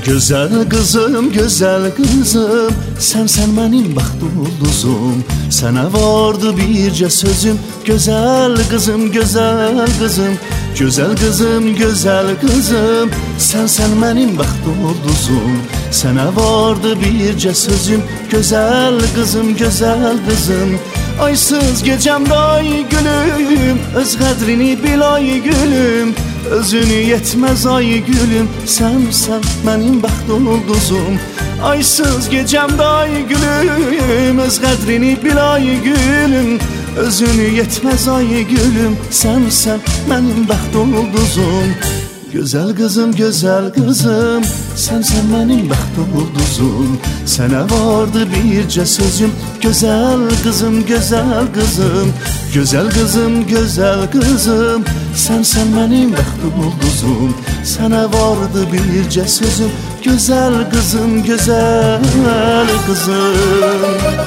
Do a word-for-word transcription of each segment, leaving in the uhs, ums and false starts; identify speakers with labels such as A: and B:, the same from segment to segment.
A: Gözəl qızım, gözəl qızım, sən sən mənim bəxt ulduzum. Sənə vardı bircə sözüm, gözəl qızım, gözəl qızım. Gözəl qızım, gözəl qızım, sən sən mənim bəxt ulduzum. Sənə vardı bircə sözüm, gözəl qızım, gözəl qızım. Aysız gecəmdə ay gülüm, öz qədrini bil ay gülüm. Özünü yetməz ay gülüm, sənsən mənim bəxt ulduzum. Aysız gecəmdə ay gülüm, öz qədrini bil ay gülüm. Özünü yetməz ay gülüm, sənsən mənim bəxt ulduzum. Gözəl qızım, gözəl qızım, sənsən mənim bəxt ulduzum. Sənə vardı bircə sözüm, gözəl qızım, gözəl qızım. Gözəl qızım, gözəl qızım, sənsən mənim bəxt ulduzum. Sənə vardı bircə sözüm, gözəl qızım, gözəl qızım.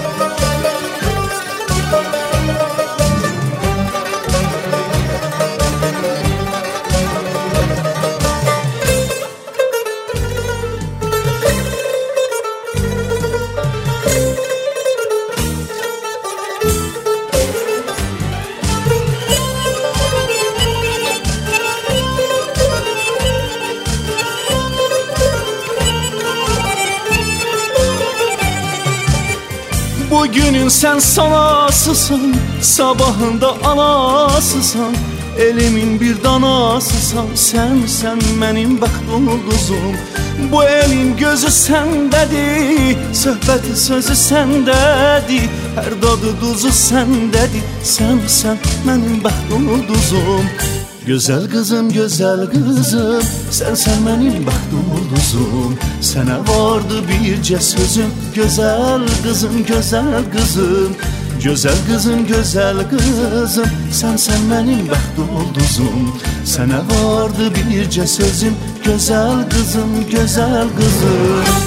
A: Bugünün sen sanasısan, sabahında anasısan. Elimin bir danasısan, sen sen benim bəxt ulduzum. Bu elin gözü səndədir, söhbəti sözü səndədir. Hər dadı duzu səndədir, sən sən mənim bəxt ulduzum. Gözəl qızım, gözəl qızım, sən sən mənim bəxt ulduzum. Sənə vardı bircə sözüm, gözəl qızım, gözəl qızım. Gözəl qızım, gözəl qızım, sən sən mənim bəxt ulduzum. Sənə vardı bircə sözüm, gözəl qızım, gözəl qızım.